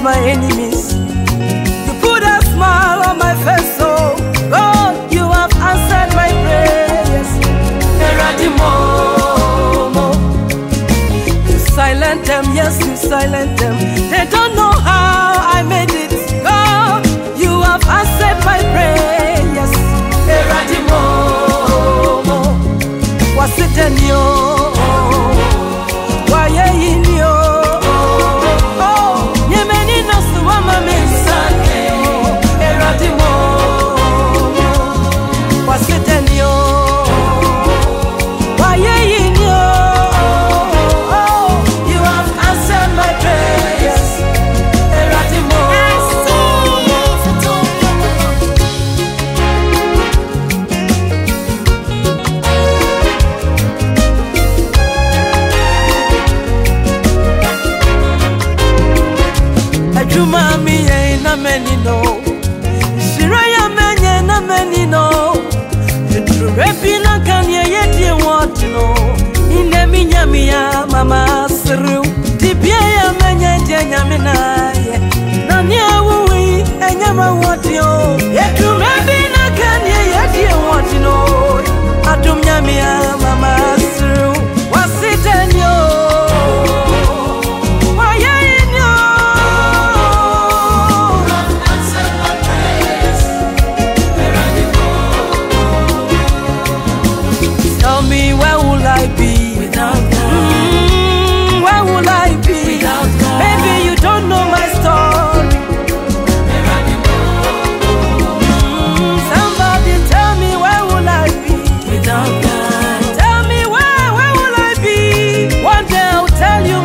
my enemies. You put a smile on my face, oh God, you have answered my prayers. You silent them, yes, you silent them. They don't know how I made it. God, you have answered my prayers. Was it in you? Why in you? Oh, you many knows the woman inside. Was it in you? Why in you? Oh, you have answered my prayers. Mami na many no, Shiraya many na many no. Repina can ye want to know. In the minya mama sru, Tibia many janyamina. Nanya wui, and yama want you. Yet to Repina can ye want to know. Atum yamia mama sru, was it and you?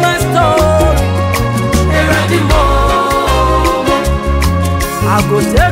Go